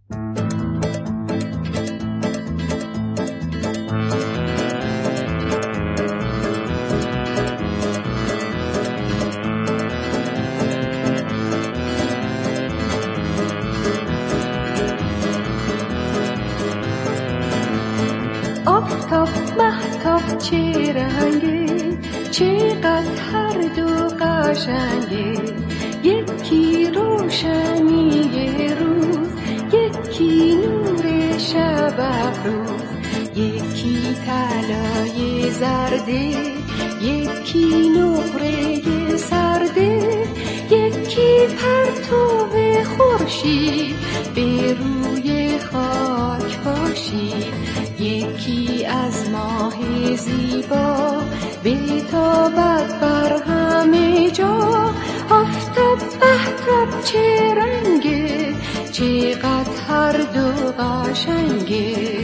آفتاب مهتاب چه رنگه، چقدر هر دو قشنگه. یکی روشنی روز، یکی نور شب افروز. یکی طلای زرده، یکی نقره سرده. یکی پرتو خورشید به روی خاک پاشید. یکی از ماه زیبا بتابد بر همه جا. آفتاب مهتاب چه رنگه، چقدر هر دو قشنگه.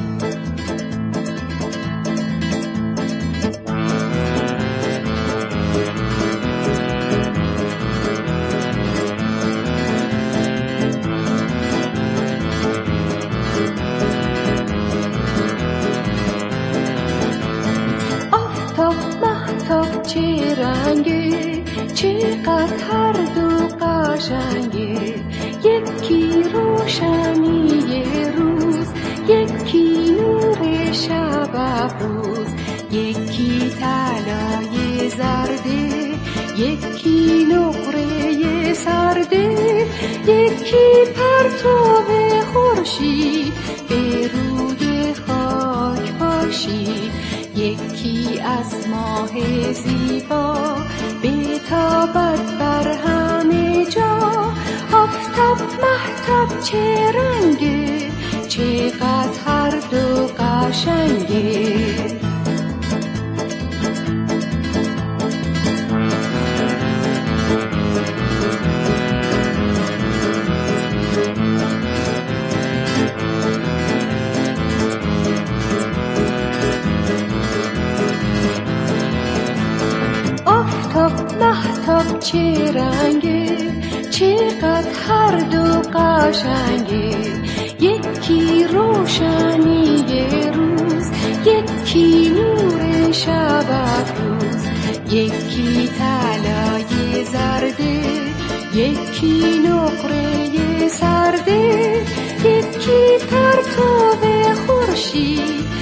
چه رنگه، چقدر هر دو قشنگه. یکی روشنی روز، یکی نور شب افروز. یکی طلای زرده، یکی نقره سرده. یکی پرتو خورشید به روی خاک پاشید. یکی از ماه زیبا بتابد بر همه جا. آفتاب مهتاب چه رنگه، چقدر هر دو قشنگه. مهتاب چه رنگه، چقدر هر دو قشنگه. یکی روشنی روز، یکی نور شب افروز. یکی طلای زرده، یکی نقره سرده. یکی پرتو خورشید